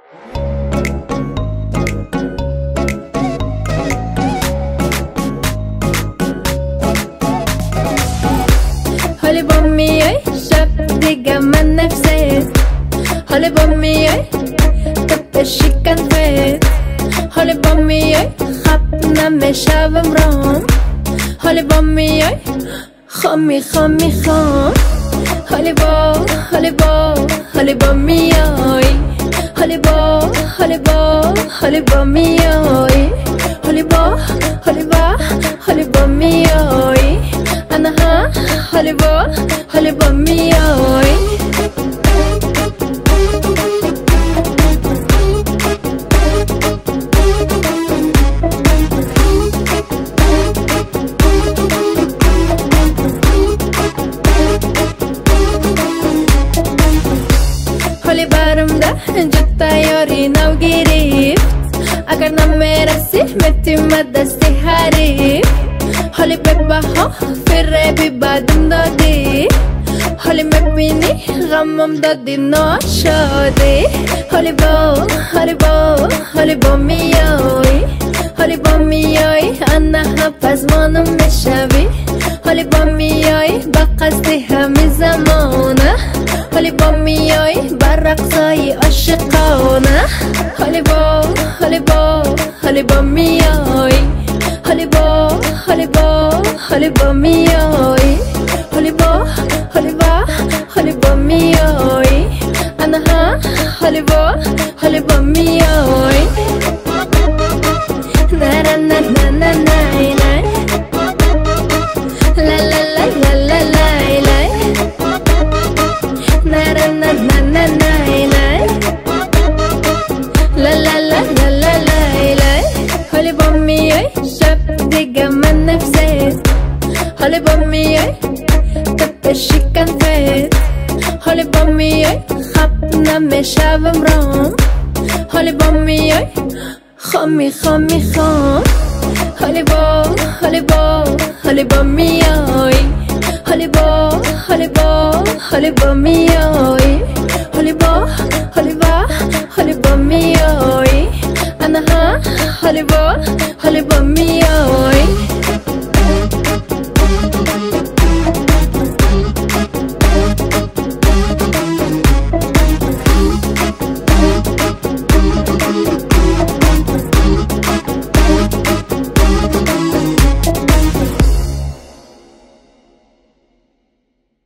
حالی با میای شب دیگه من نفست، حالی با میای تو بشکن فت، حالی با میای خب نمیشوم رام، حالی با میای خامی خامی خام، حالی با حالی با حالی با میای، حالی با حالی با حالی با میای، حالی با حالی با حالی با میای، انا ها حالی با میای. حالی برم ده جتا یاری نو گرفت، اگر نمیرسی متیم دستی حریف، حالی ببها فره بی بدم دادی، حالی میبینی غمم دادی ناشادی، حالی با حالی با حالی با میای، حالی با میای انا پس منو میشوی، حالی با میای با قصدی همین زمانه، حالی با میای بر رقصای عاشقانه، حالی با حالی با حالی با میای، حالی با حالی با حالی با میای، حالی با حالی با حالی با میای، انا ها حالی با حالی با میای. Na na na na na na na, la la la la la la la, na na na na na na na, la la la la la la la. حالی با میای شب دیگه من نفست، حالی با میای تو بشکن فت، حالی با میای خب نمیشوم رام، حالی با میای خامی خامی خام، حالی با حالی با حالی با میای، حالی با حالی با حالی با میای، حالی با حالی با حالی با میای، انا ها حالی با حالی با میای.